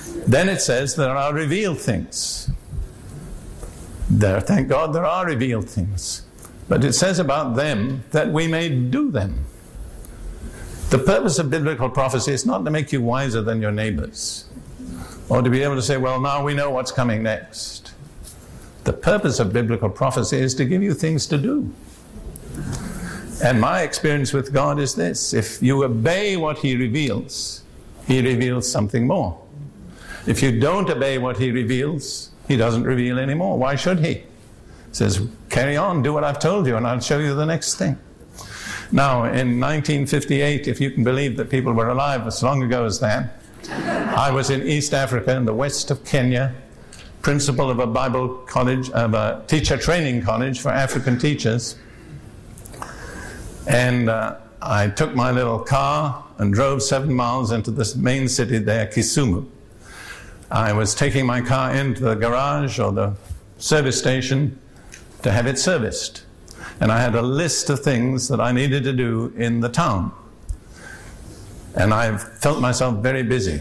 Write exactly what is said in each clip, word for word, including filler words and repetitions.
Then it says there are revealed things. There, thank God, there are revealed things. But it says about them that we may do them. The purpose of biblical prophecy is not to make you wiser than your neighbors, or to be able to say, well, now we know what's coming next. The purpose of biblical prophecy is to give you things to do. And my experience with God is this: if you obey what He reveals, He reveals something more. If you don't obey what He reveals, He doesn't reveal any more. Why should He? He says, carry on, do what I've told you, and I'll show you the next thing. Now, in nineteen fifty-eight, if you can believe that people were alive as long ago as that, I was in East Africa, in the west of Kenya, principal of a Bible college, of a teacher training college for African teachers. And uh, I took my little car and drove seven miles into this main city there, Kisumu. I was taking my car into the garage or the service station to have it serviced. And I had a list of things that I needed to do in the town. And I felt myself very busy.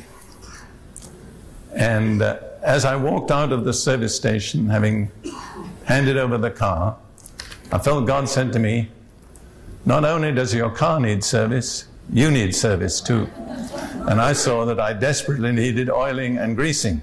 And uh, as I walked out of the service station, having handed over the car, I felt God said to me, not only does your car need service, you need service too. And I saw that I desperately needed oiling and greasing.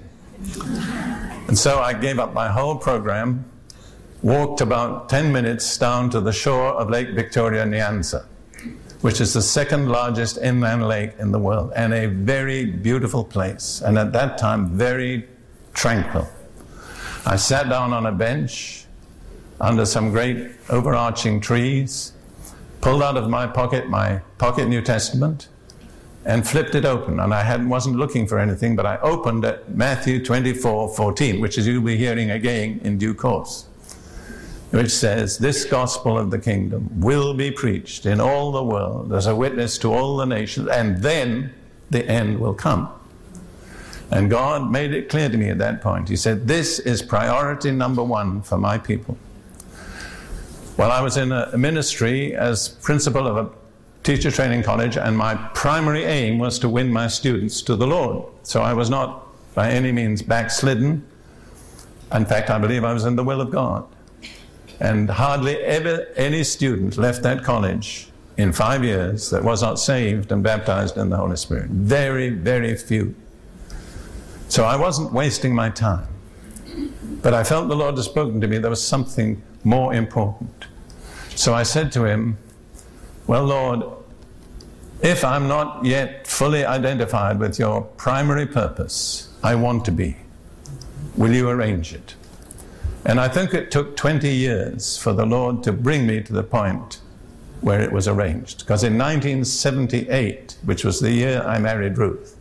And so I gave up my whole program, walked about ten minutes down to the shore of Lake Victoria, Nyanza, which is the second largest inland lake in the world, and a very beautiful place, and at that time very tranquil. I sat down on a bench under some great overarching trees, pulled out of my pocket my pocket New Testament, and flipped it open. And I hadn't, wasn't looking for anything, but I opened at Matthew twenty-four fourteen, which is you'll be hearing again in due course, which says, this gospel of the kingdom will be preached in all the world as a witness to all the nations, and then the end will come. And God made it clear to me at that point. He said, this is priority number one for my people. Well, I was in a ministry as principal of a teacher training college, and my primary aim was to win my students to the Lord. So I was not by any means backslidden. In fact, I believe I was in the will of God. And hardly ever any student left that college in five years that was not saved and baptized in the Holy Spirit. Very, very few. So I wasn't wasting my time. But I felt the Lord had spoken to me. There was something more important. So I said to Him, well, Lord, if I'm not yet fully identified with your primary purpose, I want to be. Will you arrange it? And I think it took twenty years for the Lord to bring me to the point where it was arranged. Because in nineteen seventy-eight, which was the year I married Ruth,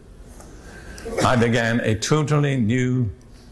I began a totally new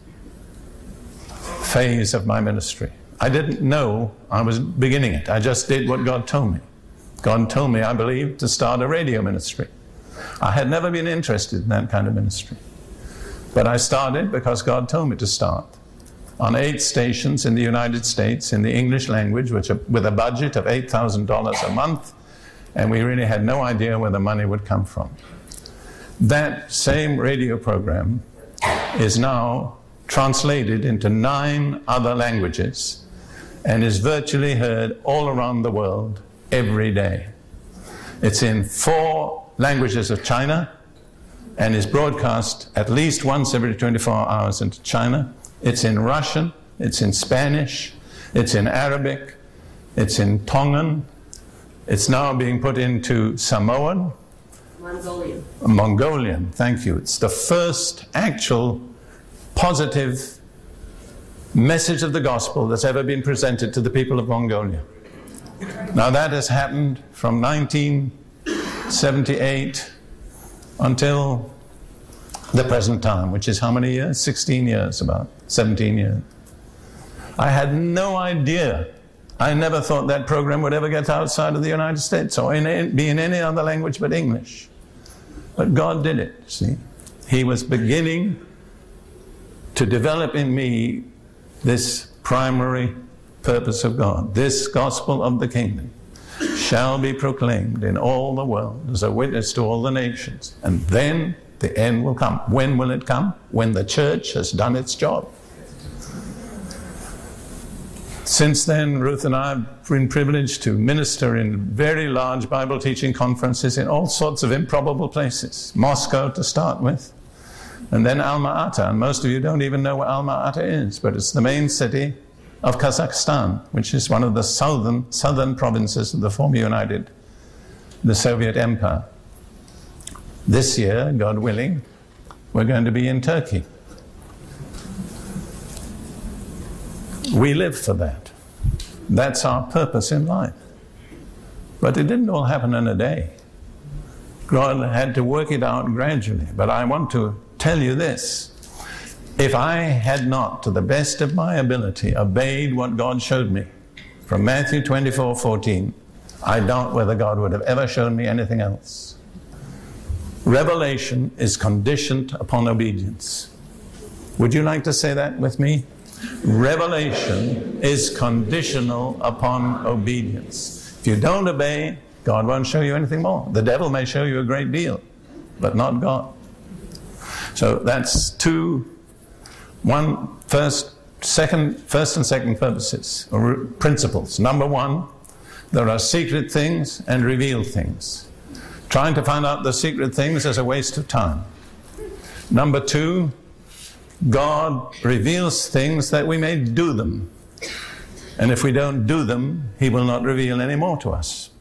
phase of my ministry. I didn't know I was beginning it. I just did what God told me. God told me, I believe, to start a radio ministry. I had never been interested in that kind of ministry. But I started because God told me to start. On eight stations in the United States in the English language, which are, with a budget of eight thousand dollars a month, and we really had no idea where the money would come from. That same radio program is now translated into nine other languages and is virtually heard all around the world every day. It's in four languages of China and is broadcast at least once every twenty-four hours into China. It's in Russian, it's in Spanish, it's in Arabic, it's in Tongan, it's now being put into Samoan. Mongolian. Mongolian, thank you. It's the first actual positive message of the gospel that's ever been presented to the people of Mongolia. Now that has happened from nineteen seventy-eight until the present time, which is how many years? sixteen years, about seventeen years. I had no idea. I never thought that program would ever get outside of the United States or in, be in any other language but English. But God did it, see. He was beginning to develop in me this primary purpose of God. This gospel of the kingdom shall be proclaimed in all the world as a witness to all the nations. And then The end will come. When will it come? When the church has done its job. Since then, Ruth and I have been privileged to minister in very large Bible teaching conferences in all sorts of improbable places. Moscow to start with, and then Alma-Ata. And most of you don't even know where Alma-Ata is, but it's the main city of Kazakhstan, which is one of the southern, southern provinces of the former United, the Soviet Empire. This year, God willing, we're going to be in Turkey. We live for that. That's our purpose in life. But it didn't all happen in a day. God had to work it out gradually. But I want to tell you this. If I had not, to the best of my ability, obeyed what God showed me from Matthew twenty-four fourteen, I doubt whether God would have ever shown me anything else. Revelation is conditioned upon obedience. Would you like to say that with me? Revelation is conditional upon obedience. If you don't obey, God won't show you anything more. The devil may show you a great deal, but not God. So that's two, one, first, second, first and second purposes, or principles. Number one, there are secret things and revealed things. Trying to find out the secret things is a waste of time. Number two, God reveals things that we may do them. And if we don't do them, He will not reveal any more to us.